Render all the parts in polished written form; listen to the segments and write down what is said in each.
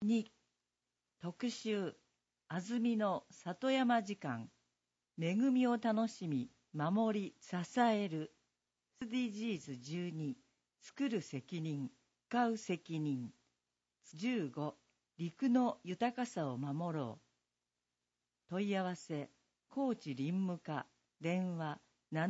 2、特集、安曇野里山時間、恵みを楽しみ、守り、支える、SDGs12、作る責任、使う責任、15、陸の豊かさを守ろう。問い合わせ、高知林務課、電話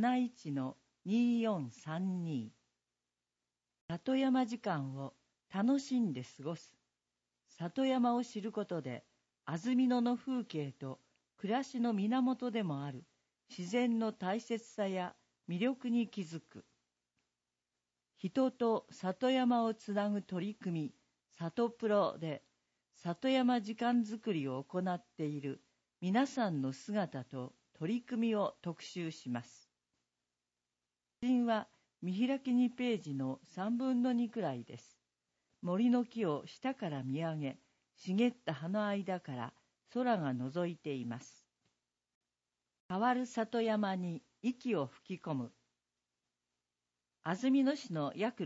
71-2432。里山時間を楽しんで過ごす。里山を知ることで、安曇野の風景と暮らしの源でもある自然の大切さや魅力に気づく。人と里山をつなぐ取り組み、里プロで里山時間づくりを行っている皆さんの姿と取り組みを特集します。写真は見開き2ページの3分の2くらいです。森の木を下から見上げ、茂った葉の間から空が覗いています。変わる里山に息を吹き込む。安曇野市の約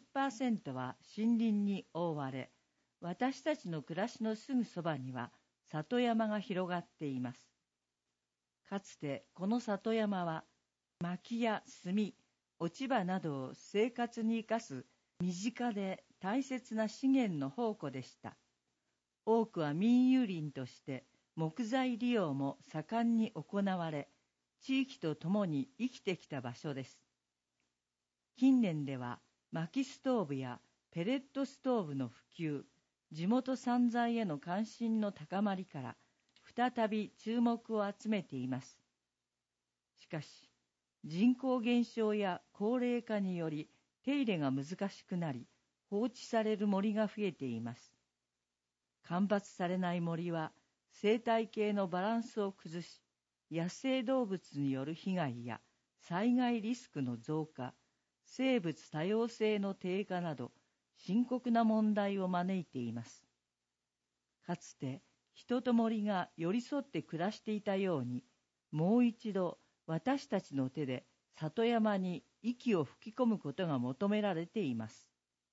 60% は森林に覆われ、私たちの暮らしのすぐそばには里山が広がっています。かつてこの里山は薪や炭、落ち葉などを生活に生かす身近で大切な資源の宝庫でした。多くは民有林として木材利用も盛んに行われ、地域とともに生きてきた場所です。近年では薪ストーブやペレットストーブの普及、地元産材への関心の高まりから再び注目を集めています。しかし、人口減少や高齢化により手入れが難しくなり、放置される森が増えています。間伐されない森は生態系のバランスを崩し、野生動物による被害や災害リスクの増加、生物多様性の低下など深刻な問題を招いています。かつて人と森が寄り添って暮らしていたように、もう一度私たちの手で里山に息を吹き込むことが求められています。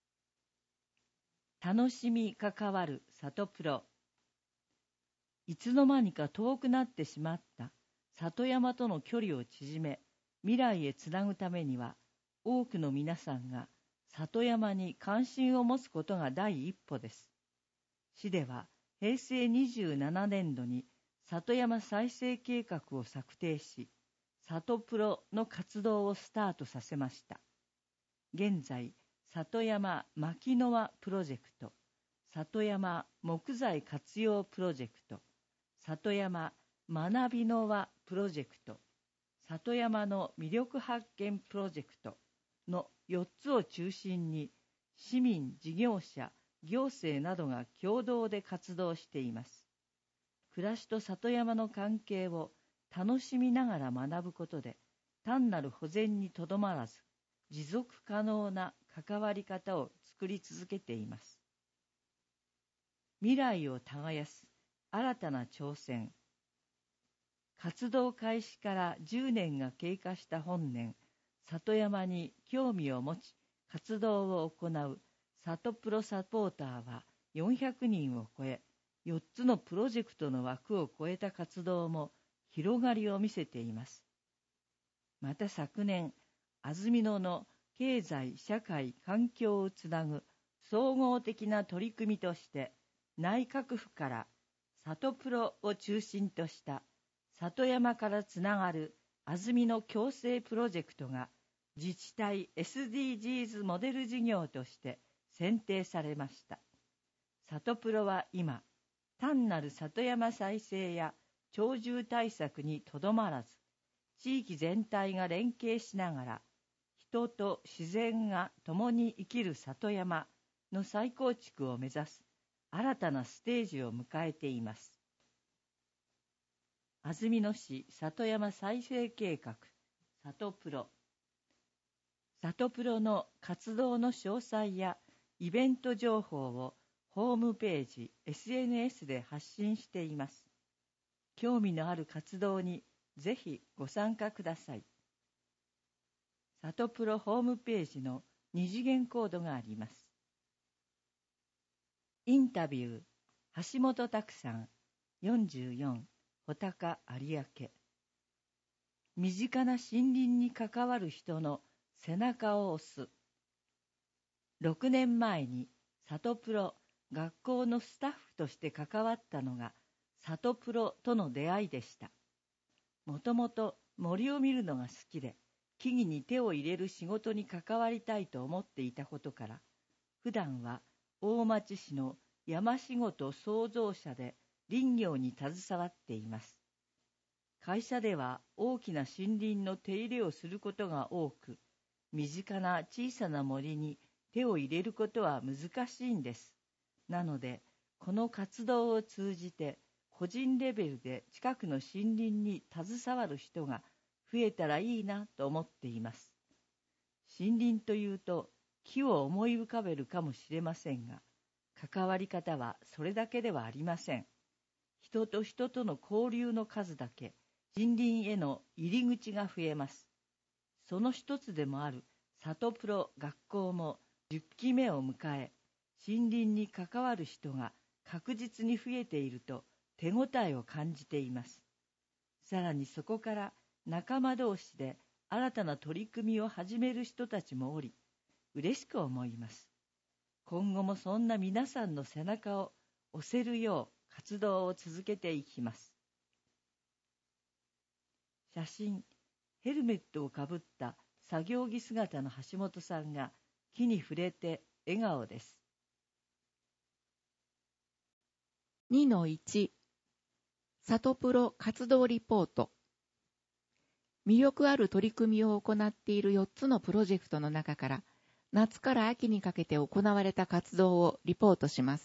楽しみ関わる里プロ。いつの間にか遠くなってしまった里山との距離を縮め、未来へつなぐためには、多くの皆さんが里山に関心を持つことが第一歩です。市では平成27年度に里山再生計画を策定し、里プロの活動をスタートさせました。現在、里山牧の輪プロジェクト、里山木材活用プロジェクト、里山学びの輪プロジェクト、里山の魅力発見プロジェクトの4つを中心に、市民、事業者、行政などが共同で活動しています。暮らしと里山の関係を楽しみながら学ぶことで、単なる保全にとどまらず、持続可能な関わり方を作り続けています。未来を耕す新たな挑戦。活動開始から10年が経過した本年、里山に興味を持ち、活動を行う里プロサポーターは400人を超え、4つのプロジェクトの枠を超えた活動も広がりを見せています。また昨年、安曇野の経済、社会、環境をつなぐ総合的な取り組みとして、内閣府から里プロを中心とした里山からつながる安曇野共生プロジェクトが自治体 SDGs モデル事業として選定されました。里プロは今、単なる里山再生や鳥獣対策にとどまらず、地域全体が連携しながら、人と自然が共に生きる里山の再構築を目指す新たなステージを迎えています。安曇野市里山再生計画、里プロ。里プロの活動の詳細やイベント情報をホームページ、SNS で発信しています。興味のある活動にぜひご参加ください。里プロホームページの2次元コードがあります。インタビュー、 橋本拓さん、44、穂高有明。身近な森林に関わる人の背中を押す。6年前に里プロ学校のスタッフとして関わったのが里プロとの出会いでした。もともと森を見るのが好きで、木々に手を入れる仕事に関わりたいと思っていたことから、普段は大町市の山仕事創造者で林業に携わっています。会社では大きな森林の手入れをすることが多く、身近な小さな森に手を入れることは難しいんです。なので、この活動を通じて、個人レベルで近くの森林に携わる人が増えたらいいなと思っています。森林というと木を思い浮かべるかもしれませんが、関わり方はそれだけではありません。人と人との交流の数だけ森林への入り口が増えます。その一つでもある里プロ学校も10期目を迎え、森林に関わる人が確実に増えていると手応えを感じています。さらにそこから仲間同士で新たな取り組みを始める人たちもおり、嬉しく思います。今後もそんな皆さんの背中を押せるよう活動を続けていきます。写真、ヘルメットをかぶった作業着姿の橋本さんが木に触れて笑顔です。 2-1 里プロ活動リポート。魅力ある取り組みを行っている4つのプロジェクトの中から、夏から秋にかけて行われた活動をリポートします。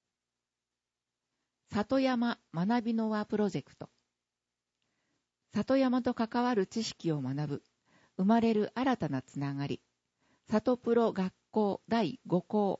里山学びの輪プロジェクト。里山と関わる知識を学ぶ、生まれる新たなつながり。里プロ学校第5校。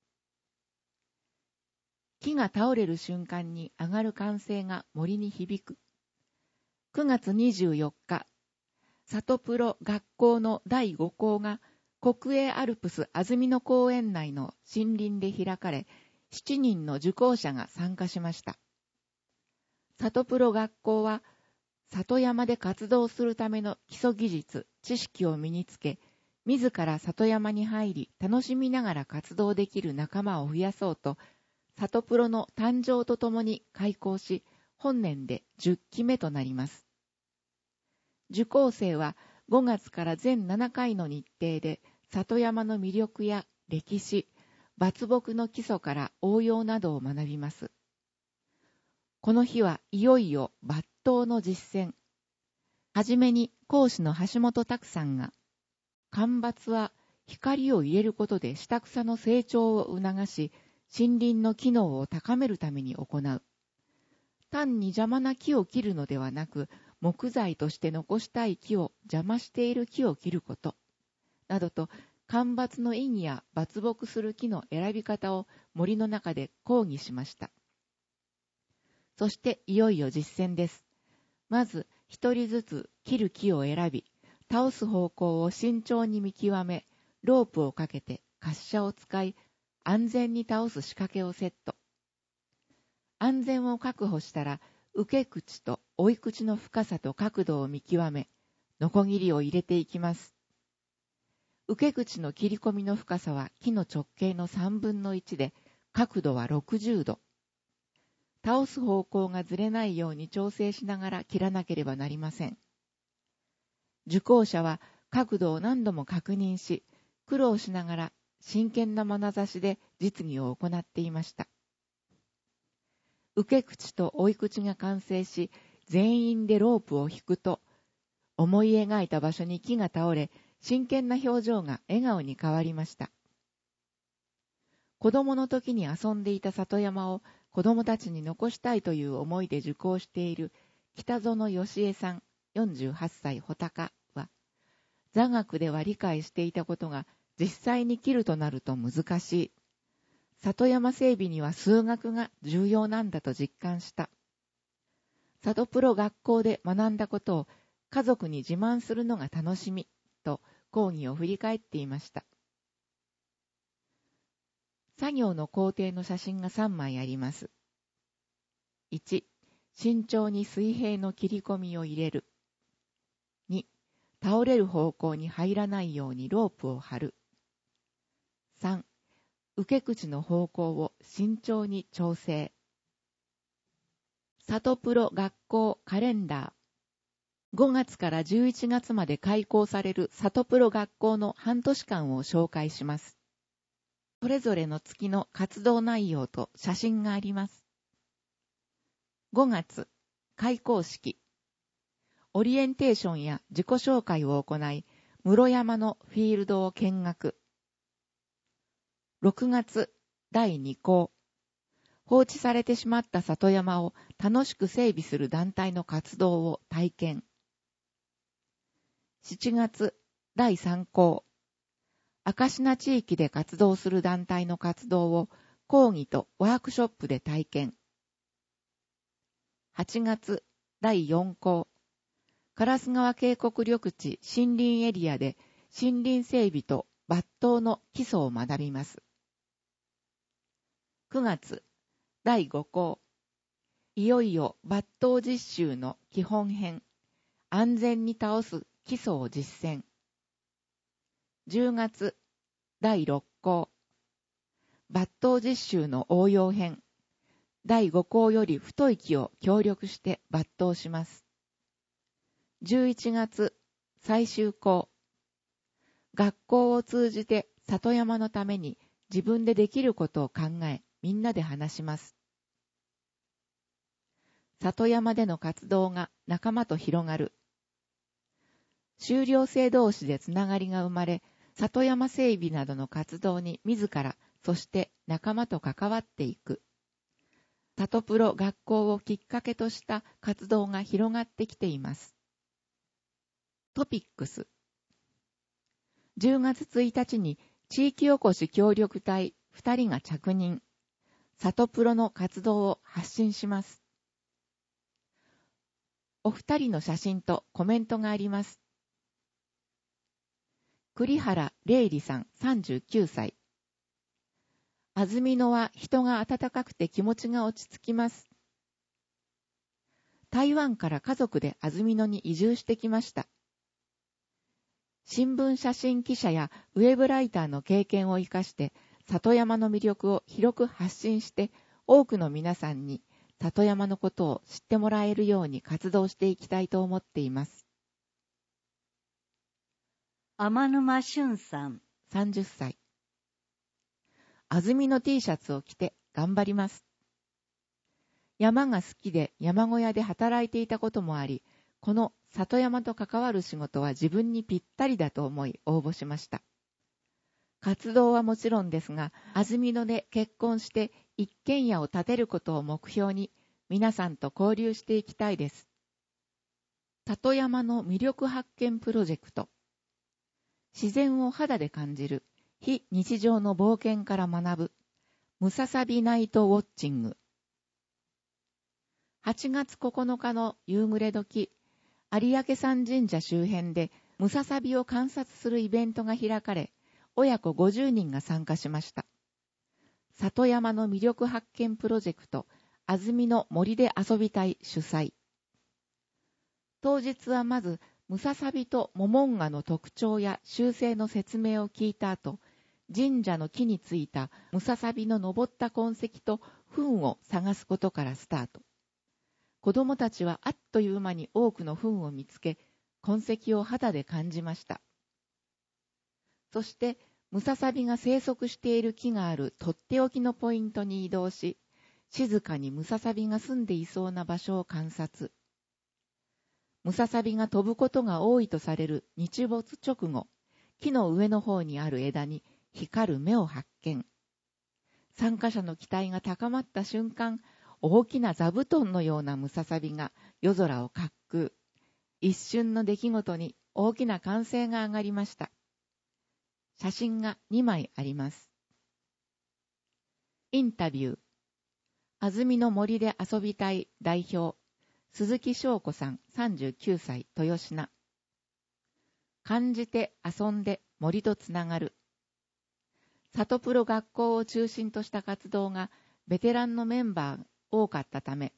木が倒れる瞬間に上がる歓声が森に響く。9月24日、里プロ学校の第5校が国営アルプス安曇野公園内の森林で開かれ、7人の受講者が参加しました。里プロ学校は、里山で活動するための基礎技術、知識を身につけ、自ら里山に入り、楽しみながら活動できる仲間を増やそうと、里プロの誕生とともに開校し、本年で10期目となります。受講生は5月から全7回の日程で、里山の魅力や歴史、伐木の基礎から応用などを学びます。この日はいよいよ抜刀の実践。はじめに講師の橋本拓さんが、間伐は光を入れることで下草の成長を促し、森林の機能を高めるために行う。単に邪魔な木を切るのではなく、木材として残したい木を邪魔している木を切ること。などと、間伐の意義や伐木する木の選び方を森の中で講義しました。そしていよいよ実践です。まず、一人ずつ切る木を選び、倒す方向を慎重に見極め、ロープをかけて滑車を使い、安全に倒す仕掛けをセット。安全を確保したら、受け口と追い口の深さと角度を見極め、ノコギリを入れていきます。受け口の切り込みの深さは木の直径の3分の1で、角度は60度。倒す方向がずれないように調整しながら切らなければなりません。受講者は角度を何度も確認し、苦労しながら真剣な眼差しで実技を行っていました。受け口と追い口が完成し、全員でロープを引くと、思い描いた場所に木が倒れ、真剣な表情が笑顔に変わりました。子供の時に遊んでいた里山を子供たちに残したいという思いで受講している北園義恵さん48歳穂高は、座学では理解していたことが実際に切るとなると難しい。里山整備には数学が重要なんだと実感した。里プロ学校で学んだことを家族に自慢するのが楽しみと講義を振り返っていました。作業の工程の写真が3枚あります。 1、慎重に水平の切り込みを入れる。2、倒れる方向に入らないようにロープを張る。3、受け口の方向を慎重に調整。里プロ学校カレンダー。5月から11月まで開講される里プロ学校の半年間を紹介します。それぞれの月の活動内容と写真があります。5月、開講式。オリエンテーションや自己紹介を行い、室山のフィールドを見学。6月、第2項。放置されてしまった里山を楽しく整備する団体の活動を体験。7月、第3項。明科地域で活動する団体の活動を講義とワークショップで体験。8月、第4項。烏川渓谷緑地森林エリアで森林整備と抜刀の基礎を学びます。9月、第5項。いよいよ抜刀実習の基本編。安全に倒す基礎を実践。10月、第6項。抜刀実習の応用編。第5項より太い木を協力して抜刀します。11月、最終項。学校を通じて里山のために自分でできることを考え、みんなで話します。里山での活動が仲間と広がる。修了生同士でつながりが生まれ、里山整備などの活動に自ら、そして仲間と関わっていく。里プロ学校をきっかけとした活動が広がってきています。トピックス。10月1日に地域おこし協力隊2人が着任。里プロの活動を発信します。お二人の写真とコメントがあります。栗原玲里さん39歳。安曇野は人が温かくて気持ちが落ち着きます。台湾から家族で安曇野に移住してきました。新聞写真記者やウェブライターの経験を生かして里山の魅力を広く発信して多くの皆さんに里山のことを知ってもらえるように活動していきたいと思っています。 天沼俊さん 30歳。安曇野 T シャツを着て頑張ります。山が好きで山小屋で働いていたこともあり、この里山と関わる仕事は自分にぴったりだと思い応募しました。活動はもちろんですが、安曇野で結婚して一軒家を建てることを目標に皆さんと交流していきたいです。里山の魅力発見プロジェクト。自然を肌で感じる非日常の冒険から学ぶムササビナイトウォッチング。8月9日の夕暮れ時、有明山神社周辺でムササビを観察するイベントが開かれ、親子50人が参加しました。里山の魅力発見プロジェクト、安曇野森で遊びたい主催。当日はまず、ムササビとモモンガの特徴や習性の説明を聞いた後、神社の木についたムササビの登った痕跡と糞を探すことからスタート。子どもたちはあっという間に多くの糞を見つけ、痕跡を肌で感じました。そして、ムササビが生息している木があるとっておきのポイントに移動し、静かにムササビが住んでいそうな場所を観察。ムササビが飛ぶことが多いとされる日没直後、木の上の方にある枝に光る目を発見。参加者の期待が高まった瞬間、大きな座布団のようなムササビが夜空を滑空。一瞬の出来事に大きな歓声が上がりました。写真が2枚あります。インタビュー。安曇野森で遊びたい代表、鈴木翔子さん39歳豊品。感じて遊んで森とつながる。里プロ学校を中心とした活動がベテランのメンバー多かったため、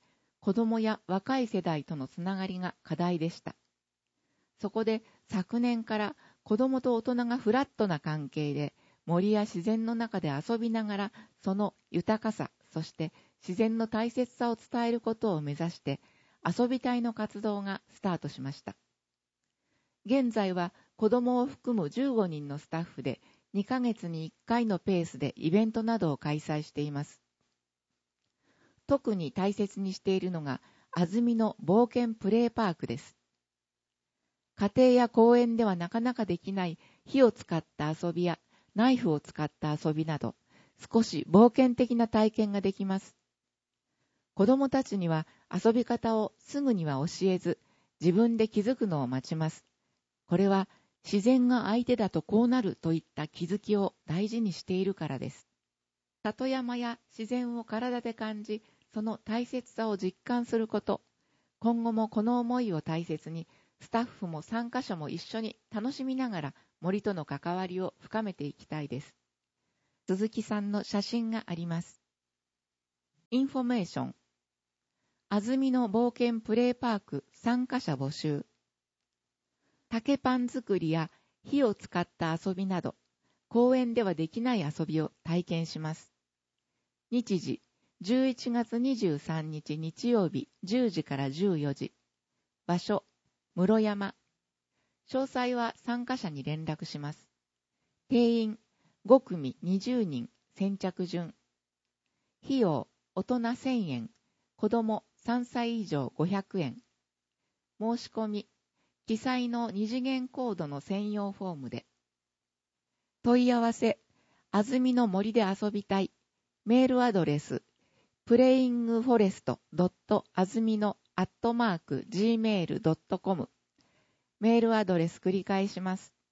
子供や若い世代とのつながりが課題でした。そこで昨年から子供と大人がフラットな関係で森や自然の中で遊びながらその豊かさ、そして自然の大切さを伝えることを目指して遊び隊の活動がスタートしました。現在は子供を含む15人のスタッフで2ヶ月に1回のペースでイベントなどを開催しています。特に大切にしているのが安曇野冒険プレイパークです。家庭や公園ではなかなかできない火を使った遊びやナイフを使った遊びなど、少し冒険的な体験ができます。子供たちには遊び方をすぐには教えず、自分で気づくのを待ちます。これは自然が相手だとこうなるといった気づきを大事にしているからです。里山や自然を体で感じ、その大切さを実感すること。今後もこの思いを大切に、スタッフも参加者も一緒に楽しみながら森との関わりを深めていきたいです。鈴木さんの写真があります。インフォメーション。安曇野冒険プレイパーク参加者募集。竹パン作りや火を使った遊びなど、公園ではできない遊びを体験します。日時、11月23日日曜日10時から14時。場所、室山。詳細は参加者に連絡します。定員、5組20人、先着順。費用、大人1000円、子供3歳以上500円。申し込み、記載の2次元コードの専用フォームで。問い合わせ、安曇野森で遊びたい。メールアドレス、playingforest.azmino@gmail.com。メールアドレス繰り返します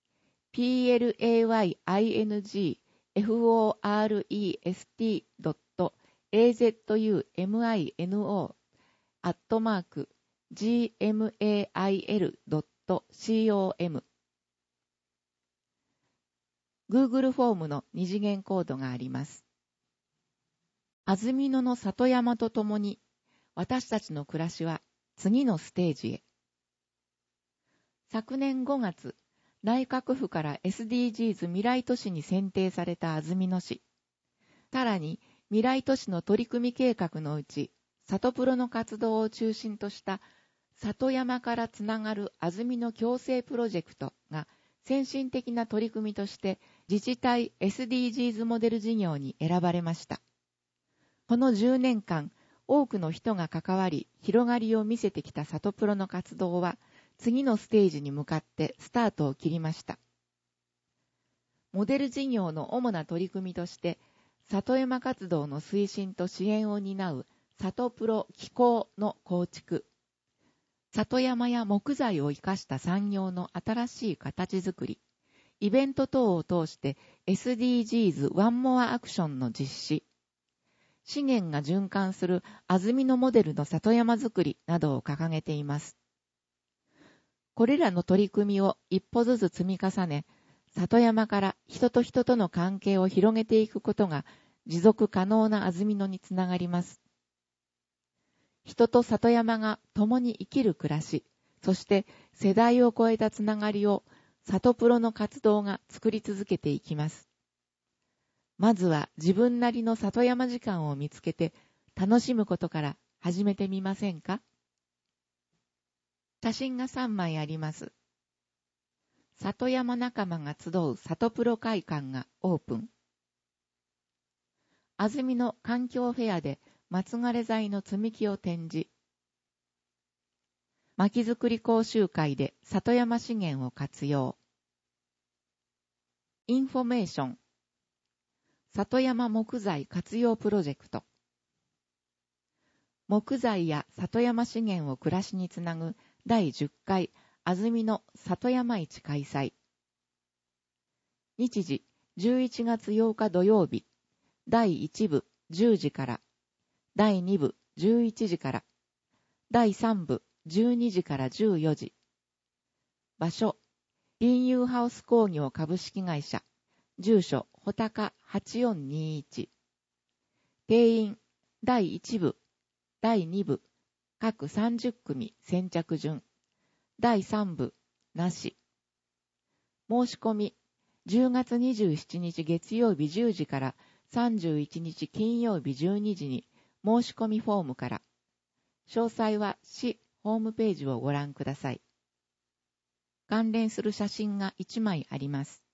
。playingforest.azmino@gmail.com。Google フォームの2次元コードがあります。安曇野の里山とともに、私たちの暮らしは次のステージへ。昨年5月、内閣府から SDGs 未来都市に選定された安曇野市。さらに、未来都市の取り組み計画のうち、里プロの活動を中心とした里山からつながる安曇野共生プロジェクトが先進的な取り組みとして自治体 SDGs モデル事業に選ばれました。この10年間、多くの人が関わり、広がりを見せてきた里プロの活動は、次のステージに向かってスタートを切りました。モデル事業の主な取り組みとして、里山活動の推進と支援を担う里プロ機構の構築、里山や木材を生かした産業の新しい形づくり、イベント等を通して SDGs ワンモアアクションの実施、資源が循環する安曇野モデルの里山づくりなどを掲げています。これらの取り組みを一歩ずつ積み重ね、里山から人と人との関係を広げていくことが持続可能な安曇野につながります。人と里山が共に生きる暮らし、そして世代を超えたつながりを里プロの活動が作り続けていきます。まずは自分なりの里山時間を見つけて楽しむことから始めてみませんか？写真が3枚あります。里山仲間が集う里プロ会館がオープン。安曇野環境フェアで松枯れ材の積み木を展示。薪作り講習会で里山資源を活用。インフォメーション。里山木材活用プロジェクト。木材や里山資源を暮らしにつなぐ第10回安曇野里山市開催。日時11月8日土曜日、第1部10時から、第2部11時から、第3部12時から14時。場所、林友ハウス工業株式会社、住所、穂高8421。定員、第1部、第2部、 各30組先着順。第3部、なし。申し込み、10月27日月曜日10時から31日金曜日12時に申し込みフォームから。詳細は市ホームページをご覧ください。関連する写真が1枚あります。